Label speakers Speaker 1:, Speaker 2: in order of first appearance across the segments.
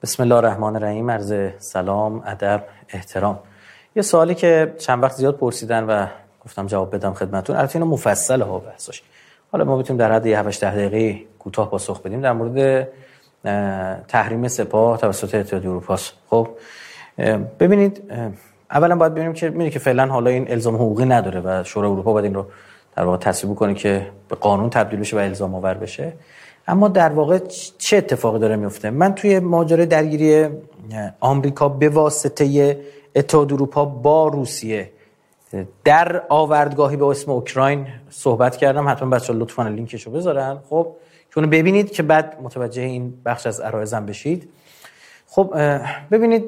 Speaker 1: بسم الله الرحمن الرحیم. عرض سلام، ادب، احترام. یه سوالی که چند وقت زیاد پرسیدن و گفتم جواب بدم خدمتتون. البته اینو مفصله ها بحثش. حالا ما میتونیم در حد 7-8 دقیقه کوتاه پاسخ بدیم در مورد تحریم سپاه توسط اتحادیه اروپا. خب ببینید، اولا باید ببینیم که میگه که فعلا حالا این الزام حقوقی نداره و شورای اروپا باید این رو در واقع تصویب کنه که به قانون تبدیل بشه و الزام آور بشه. اما در واقع چه اتفاقی داره میفته؟ من توی ماجرای درگیری آمریکا به واسطه اتحاد اروپا با روسیه در آوردگاهی به اسم اوکراین صحبت کردم. حتما بچه‌ها لطفاً لینکشو بذارن خب که اونو ببینید که بعد متوجه این بخش از عرایزم بشید. خب ببینید،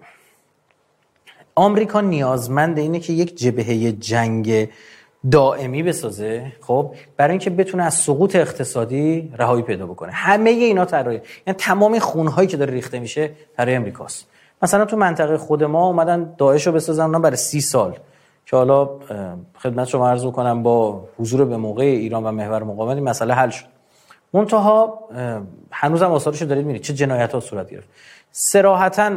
Speaker 1: آمریکا نیازمند اینه که یک جبهه جنگ دائمی بسازه، خب برای اینکه بتونه از سقوط اقتصادی رهایی پیدا بکنه. همه اینا طراحی، یعنی تمام خونهایی که داره ریخته میشه برای امریکاست. مثلا تو منطقه خود ما اومدن داعش رو بسازن اونا برای 30 سال که حالا خدمت شما عرض کنم با حضور به موقع ایران و محور مقاومت این مسئله حل شد. منتها هنوزم آثارشو دارید میبینید چه جنایت‌ها صورت گرفت. صراحتاً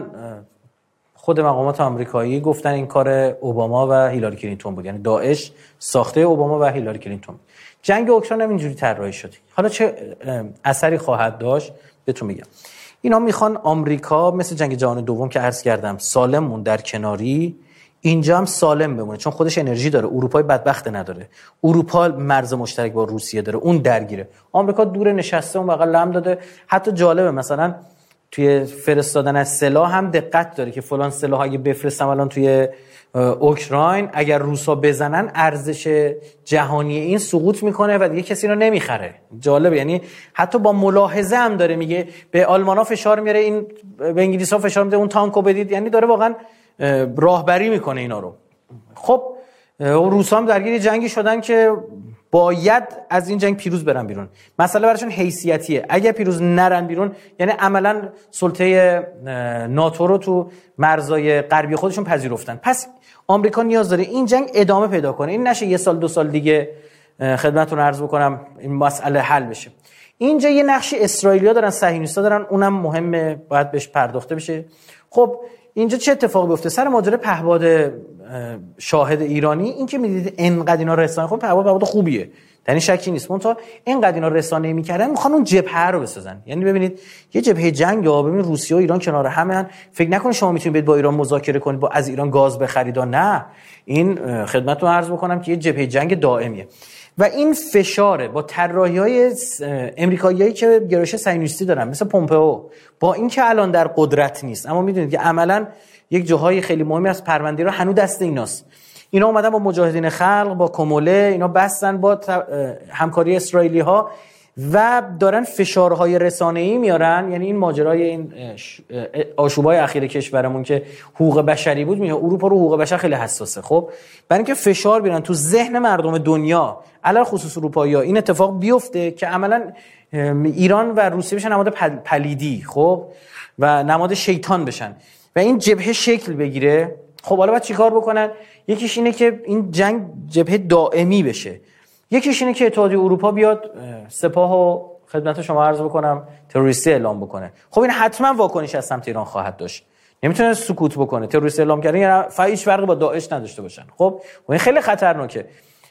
Speaker 1: خود مقامات آمریکایی گفتن این کار اوباما و هیلاری کلینتون بود، یعنی داعش ساخته اوباما و هیلاری کلینتون. جنگ اوکراین هم اینجوری طراحی شد. حالا چه اثری خواهد داشت بهتون میگم. اینا میخوان آمریکا مثل جنگ جهانی دوم که عرض کردم سالم مون در کناری، اینجا هم سالم بمونه، چون خودش انرژی داره. اروپای بدبخت نداره. اروپا مرز مشترک با روسیه داره، اون درگیره. آمریکا دور نشسته اون بغل لم داده. حتی جالبه مثلا توی فرستادن از سلاح هم دقت داره که فلان سلاح اگه بفرستم الان توی اوکراین اگر روسا بزنن ارزش جهانی این سقوط میکنه و دیگه کسی رو نمیخره. جالبه، یعنی حتی با ملاحظه هم داره میگه به آلمانا فشار میاره، این به انگلیسا فشار میده اون تانکو بدید، یعنی داره واقعا راهبری میکنه اینا رو. خب روسا هم درگیر جنگی شدن که باید از این جنگ پیروز برن بیرون. مسئله براشون حیثیتیه. اگه پیروز نرن بیرون یعنی عملاً سلطه ناتو رو تو مرزهای غربی خودشون پذیرفتن. پس آمریکا نیاز داره این جنگ ادامه پیدا کنه، این نشه 1-2 سال دیگه خدمتتون عرض بکنم این مسئله حل بشه. اینجا یه نقش اسرائیلیا دارن، صهیونیست‌ها دارن، اونم مهمه، باید بهش پرداخته بشه. خب اینجا چه اتفاقی بیفته سر ماجرای پهپاد شاهد ایرانی؟ این که میدید اینقدر اینا رسانه، خب پهپاد خوبیه، یعنی شکی نیست، منتها اینقدر اینا رسانه‌ای میکردن میخوان اون جبهه رو بسازن. یعنی ببینید یه جبهه جنگ، ببین روسیه و ایران کنار هم، فکر نکنید شما میتونید برید با ایران مذاکره کنید، با از ایران گاز بخرید. نه، این خدمتتون عرض بکنم که یه جبهه جنگ دائمیه و این فشاره با طراحی‌های امریکاییایی که گرایش صهیونیستی دارن مثل پومپئو، با اینکه الان در قدرت نیست اما میدونید که عملاً یک جاهای خیلی مهمی از پرونده رو هنوز دست ایناست. اینا اومدن با مجاهدین خلق، با کموله، اینا بستن با همکاری اسرائیلی ها و دارن فشارهای رسانه‌ای میارن. یعنی این ماجرای این آشوبای اخیر کشورمون که حقوق بشری بود، میگه اروپا رو حقوق بشر خیلی حساسه. خب برای اینکه فشار بیارن تو ذهن مردم دنیا، علل خصوص اروپایی‌ها، این اتفاق بیفته که عملاً ایران و روسیه بشن نماد پلیدی، خب و نماد شیطان بشن و این جبهه شکل بگیره. خب حالا باید چیکار بکنن؟ یکیش اینه که این جنگ جبهه دائمی بشه، یکیش اینه که اتحادیه اروپا بیاد سپاهو خدمت شما عرض بکنم تروریستی اعلام بکنه. خب این حتما واکنش از سمت ایران خواهد داشت، نمیتونه سکوت بکنه. تروریستی اعلام کردن یعنی هیچ فرقی با داعش نداشته باشن. خب این خیلی خطرناکه.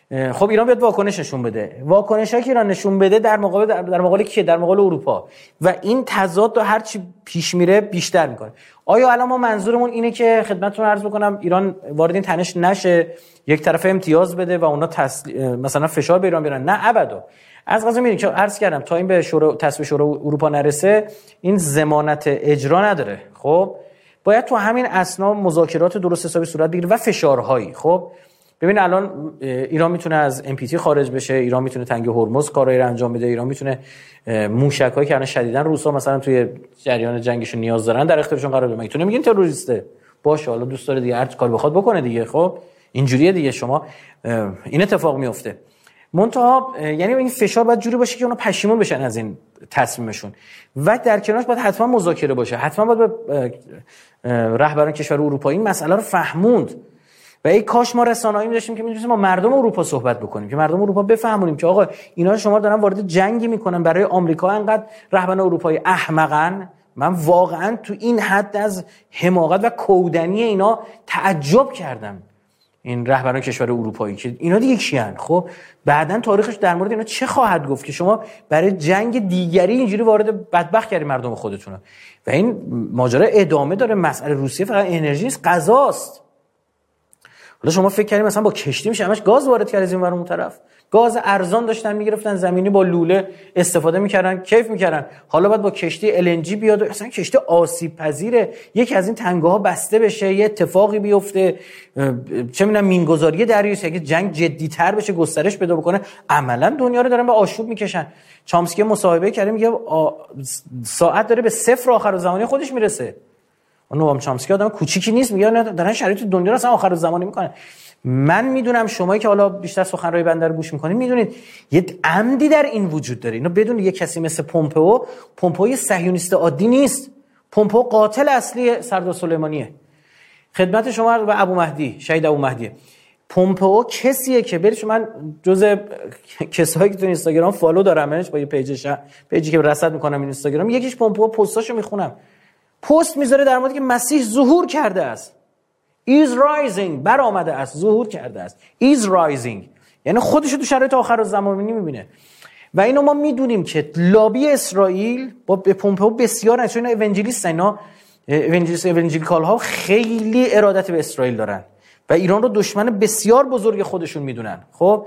Speaker 1: خب ایران بیاد واکنش نشون بده. واکنشی که ایران نشون بده در مقابل کیه؟ در مقابل اروپا. و این تضاد رو هر چی پیش میره بیشتر میکنه. آیا الان ما منظورمون اینه که خدمتتون عرض بکنم ایران وارد این تنش نشه، یک طرفه امتیاز بده و اونا مثلا فشار به ایران بیارن؟ نه ابدا. از قضا میبینید که عرض کردم تا این به تصویب شورای اروپا نرسه این ضمانت اجرا نداره. خب باید تو همین اثنا مذاکرات درست حسابی صورت بگیره و فشارهایی. خب ببین الان ایران میتونه از NPT خارج بشه، ایران میتونه تنگ هرمز کارایی رو انجام بده، ایران میتونه موشکایی که الان شدیداً روسا مثلا توی جریان جنگشون نیاز دارن در اختیارشون قرار بده. میتونه میگین تروریسته، باشه حالا دوست داره دیگه هر کاری بخواد بکنه دیگه. خب اینجوریه دیگه، شما این اتفاق میفته. منتها یعنی این فشار باید جوری باشه که اونا پشیمون بشن از این تصمیمشون و در کنارش باید حتما مذاکره باشه، حتما باید به رهبران کشور اروپایی این مسئله رو فهموند. و ای کاش ما رسانه‌ای می‌داشتیم که می‌تونستیم با مردم اروپا صحبت بکنیم، که مردم اروپا بفهمونیم که آقا اینا شما دارن وارد جنگی میکنن برای آمریکا. انقدر رهبران اروپایی احمقن، من واقعا تو این حد از حماقت و کودنی اینا تعجب کردم، این رهبران کشور اروپایی که اینا دیگه کیان؟ خب بعدن تاریخش در مورد اینا چه خواهد گفت که شما برای جنگ دیگری اینجوری وارد بدبخت کردید مردم خودتون؟ و این ماجرا ادامه داره. مسئله روسیه فقط انرژی نیست، غذاست. حالا شما فکر کنید مثلا با کشتی میشه همش گاز وارد کرد از این ور اون طرف، گاز ارزان داشتن میگرفتن زمینی با لوله استفاده میکردن، کیف میکردن. حالا باید با کشتی LNG بیاد، اصلا کشتی آسیب پذیره، یکی از این تنگه‌ها بسته بشه، یه اتفاقی بیفته، چه میدونم مینگذاری دریایی که جنگ جدی‌تر بشه، گسترش پیدا بکنه، عملاً دنیا رو دارن به آشوب میکشن. چامسکی مصاحبه کرده میگه ساعت داره به صفر آخرالزمانی خودش میرسه. نوام چامسکی آدم کوچیکی نیست، میگه دارن شرایط دنیا رو اصلا آخرالزمانی میکنن. من میدونم شمایی که حالا بیشتر سخنرانی بنده رو گوش میکنید میدونید یه عمدی در این وجود داره. اینو بدون یه کسی مثل پومپئو یه صهیونیست عادی نیست. پومپئو قاتل اصلی سردار سلیمانیه. خدمت شما و ابو مهدی، شهید ابو مهدی. پومپئو کسیه که برید شما، من جزء کسایی که تو اینستاگرام فالو دارمش با یه پیجی که رصد میکنم این اینستاگرام، یکیش پومپئو پستاشو میخونم. پست میذاره در موردی که مسیح ظهور کرده است. is rising، برآمده است، ظهور کرده است. is rising یعنی خودشو تو شرایط آخرالزمانی میبینه. و اینو ما میدونیم که لابی اسرائیل با پومپئو بسیار چون اینا اونجلیکال ها خیلی ارادت به اسرائیل دارن و ایران رو دشمن بسیار بزرگ خودشون میدونن. خب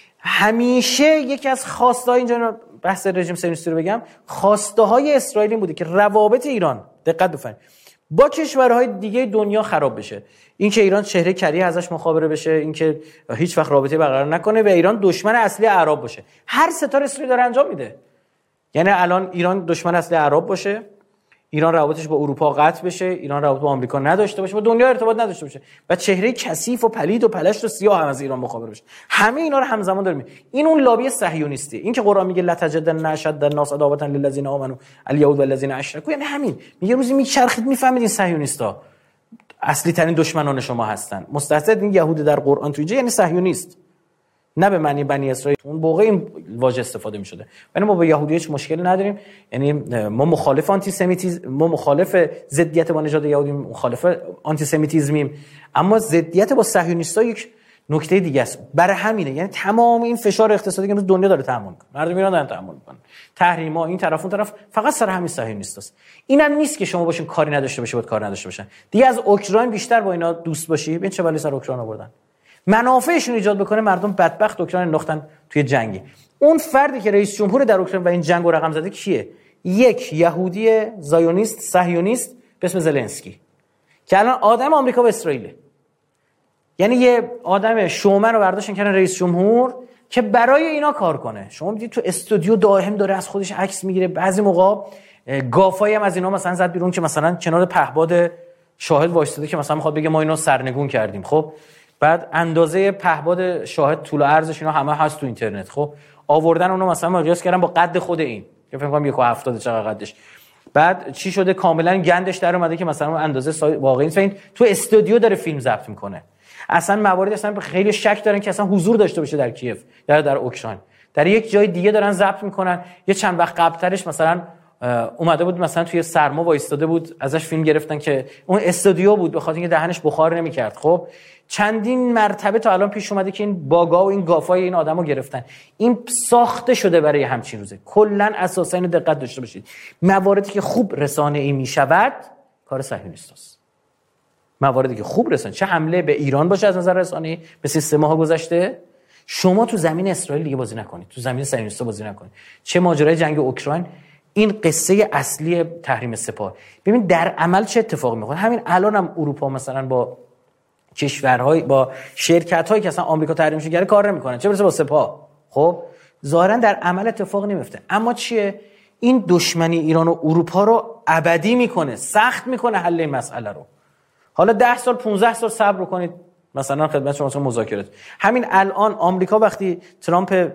Speaker 1: همیشه یکی از خواسته های اینجا بحث رژیم صهیونیستی رو بگم، خواسته های اسرائیل این بوده که روابط ایران، دقت بفرمایید، با کشورهای دیگه دنیا خراب بشه. این که ایران چهره کریه ازش مخابره بشه، این که هیچ وقت رابطه برقرار نکنه و ایران دشمن اصلی اعراب باشه. هر ستاره اسرائیل داره انجام میده. یعنی الان ایران دشمن اصلی اعراب باشه، ایران روابطش با اروپا قطع بشه، ایران روابط با آمریکا نداشته باشه، با دنیا ارتباط نداشته باشه و چهره کثیف و پلید و پلشت و سیاه هم از ایران مخابره بشه. همه اینا رو همزمان داریم. این اون لابی صهیونیستی. این که قرآن میگه لتجدن اشد الناس عداوة للذین آمنوا الیهود والذین اشرکوا، یعنی همین. میگه روزی میچرخید میفهمید این صهیونیستا اصلی ترین دشمنان شما هستن. مستعد این یهود در قرآن تو اینجا یعنی صهیونیست، نه به معنی بنی اسرائیل. اون موقع این واژه استفاده می‌شده. یعنی ما با یهودی هیچ مشکلی نداریم. یعنی ما مخالف آنتیسمیتیسم، ما مخالف ضدیت با نژاد یهودی، مخالف آنتیسمیتیسمیم، اما ضدیت با صهیونیست‌ها یک نکته دیگه است. برای همینه یعنی تمام این فشار اقتصادی که امروز دنیا داره تحمل می‌کنه، مردم ایران دارن تحمل می‌کنن، تحریم‌ها این طرف اون طرف، فقط سر همین صهیونیستاست. اینم نیست که شما باشین کاری نداشته باشه، باید کار نداشته باشن. دیگه از اوکراین بیشتر با اینا دوست باشی، ببین چه بلایی سر اوکراین آوردن. منافعشون ایجاد بکنه، مردم بدبخت اوکراین انداختن توی جنگی. اون فردی که رئیس جمهور در اوکراین و این جنگو رقم زده کیه؟ یک یهودی زایونیست صهیونیست به اسم زلنسکی که الان آدم آمریکا و اسرائیل. یعنی یه آدم شومن رو برداشتن کردن رئیس جمهور که برای اینا کار کنه. شما میدید تو استودیو دائم داره از خودش عکس میگیره. بعضی موقع گافایی هم از اینا مثلا زد بیرون که مثلا کنار پهباد شاهد وایساده که مثلا میخواد بگه ما اینو سرنگون کردیم. خب بعد اندازه پهباد شاهد طول و عرضش اینا همه هست تو اینترنت. خب آوردن اونو مثلا مقیاس کردن با قد خود این که فکر کنم 1.70 چقدر قدش. بعد چی شده کاملا گندش در اومده که مثلا اندازه واقعی نیست. این تو استودیو داره فیلم ضبط میکنه. اصلا موارد اصلا خیلی شک دارن که اصلا حضور داشته باشه در کیف یا در اوکراین. در یک جای دیگه دارن ضبط میکنن. یه چند وقت قبلترش مثلا اومده بود مثلا توی سرما وایستاده بود، ازش فیلم گرفتن که اون استودیو بود به خاطر اینکه دهنش بخار نمیکرد. خب چندین مرتبه تا الان پیش اومده که این باگا و این گافای این آدمو گرفتن. این ساخته شده برای همچین روزه. کلا اساسا اینو دقت داشته باشید. مواردی که خوب رسانه‌ای میشود کار صهیونیستاست. مواردی که خوب رسانه، چه حمله به ایران باشه از نظر رسانه‌ای به سیستم‌ها گذشته، شما تو زمین اسرائیل دیگه بازی نکنید، تو زمین صهیونیستا بازی نکنید. چه ماجرای جنگ اوکراین، این قصه اصلی تحریم سپاه. ببین در عمل چه اتفاقی میفته. همین الان هم اروپا مثلا با کشورهای با شرکت‌هایی که اصلا آمریکا تحریمش کرده کار نمی‌کنن، چه برسه با سپاه. خب ظاهرا در عمل اتفاق نمیفته، اما چیه؟ این دشمنی ایران و اروپا رو ابدی میکنه، سخت میکنه حل این مسئله رو. حالا 10 سال 15 سال صبر کنید، مثلا خدمت شما مذاکرات. همین الان آمریکا وقتی ترامپ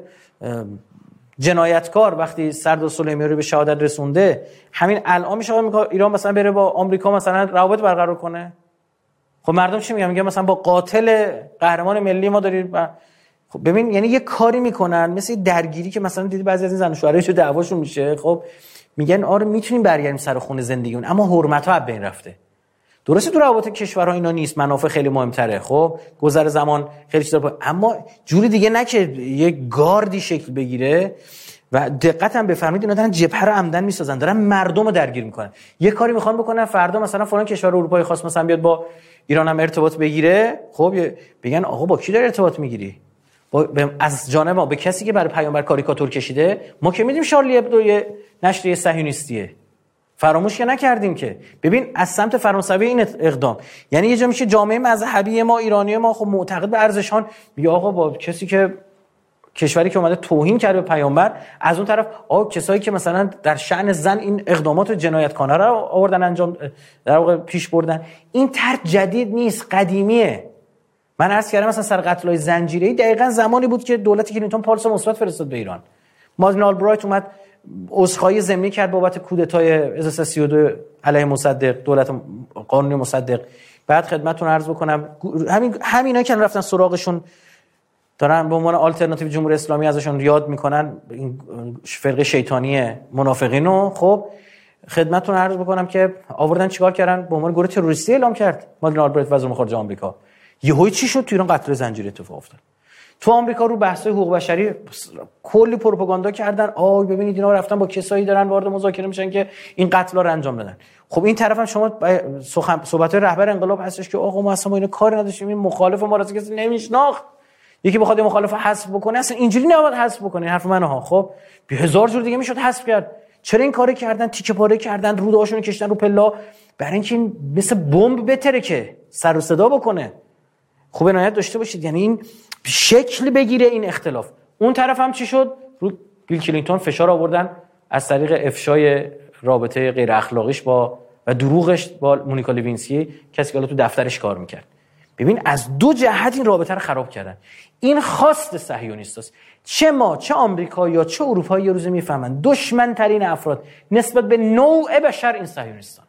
Speaker 1: جنایتکار وقتی سردار سلیمانی رو به شهادت رسونده، همین الان میشه ایران مثلا بره با آمریکا مثلا روابط برقرار کنه. خب مردم چی میگن؟ میگن مثلا با قاتل قهرمان ملی ما دارید. خب ببین یعنی یه کاری میکنن مثل درگیری که مثلا دیدی بعضی از این زن و شوهرای چه دعواشون میشه. خب میگن آره میتونیم برگردیم سر خونه زندگیمون، اما حرمت‌ها از بین رفته. درسته تو روابط کشورها اینا نیست، منافع خیلی مهمتره، خب گذر زمان خیلی چیزا، اما جوری دیگه نه که یک گاردی شکل بگیره. و دقت هم بفرمایید اینا دارن جبهه رو عمدن میسازن، دارن مردم رو درگیر میکنن. یه کاری میخوان بکنن فردا مثلا فلان کشور اروپایی خاص مثلا بیاد با ایران هم ارتباط بگیره، خب بگن آقا با کی داری ارتباط میگیری؟ از جانب ما به کسی که برای پیامبر کاریکاتور کشیده. ما که میدیم شارلی ابدو یه نشریه صهیونیستیه، فراموش که نکردیم که. ببین از سمت فرانسوی این اقدام، یعنی یه جا میشه جامعه مذهبی ما ایرانی ما خب معتقد به ارزشان، میگه آقا با کسی که کشوری که اومده توهین کرده به پیامبر، از اون طرف کسایی که مثلا در شأن زن این اقدامات جنایتکارانه رو آوردن انجام در واقع پیش بردن. این طرح جدید نیست، قدیمیه. من عرض کردم مثلا سر قتل‌های زنجیره‌ای دقیقاً زمانی بود که دولت کلینتون پالس مثبت فرستاد به ایران. مادلین آلبرایت اومد عذرخواهی ضمنی کرد بابت کودتای 1332 علیه مصدق، دولت قانونی مصدق. بعد خدمتتون عرض بکنم همینا که رفتن سراغشون دارن به عنوان آلترناتیو جمهوری اسلامی ازشون یاد میکنن، این فرقه شیطانی منافقینو. خب خدمتتون عرض بکنم که آوردن چیکار کردن، به عنوان گروه تروریستی اعلام کرد مادلین آلبرایت وزیر خارجه آمریکا. یهو چی شد؟ تو ایران قتل زنجیره اتفاق افتاد. تو آمریکا رو بحث‌های حقوق بشری کلی پروپاگاندا کردن، ببینید اینا رفتن با کسایی دارن وارد مذاکره میشن که این قتل‌ها رو انجام بدن. خب این طرف هم شما صحبت‌های رهبر انقلاب هستش که آقا ما اصلا اینا کاری نداشتیم، این مخالف ما راست کسی نمیشناخت، یکی بخواد مخالف حذف بکنه اصلا اینجوری نباید حذف بکنه. این حرف منه ها. خب به هزار جور دیگه میشد حذف کرد. چرا این کارو کردن؟ تیکه پاره کردن، رودهاشون کشتن رو پلا، برای اینکه مثل بمب بتره که سر و صدا بکنه. خوب عنایت داشته باشید، یعنی این شکل بگیره این اختلاف. اون طرف هم چی شد؟ رو بیل کلینتون فشار آوردن از طریق افشای رابطه غیر اخلاقیش با و دروغش با مونیکا لوینسکی، کسی که تو دفترش کار میکرد. ببین از دو جهت این رابطه رو خراب کردن. این خواست صهیونیستاست. چه ما چه آمریکا یا چه اروپا یه روز میفهمن دشمن ترین افراد نسبت به نوع بشر این صهیونیستان.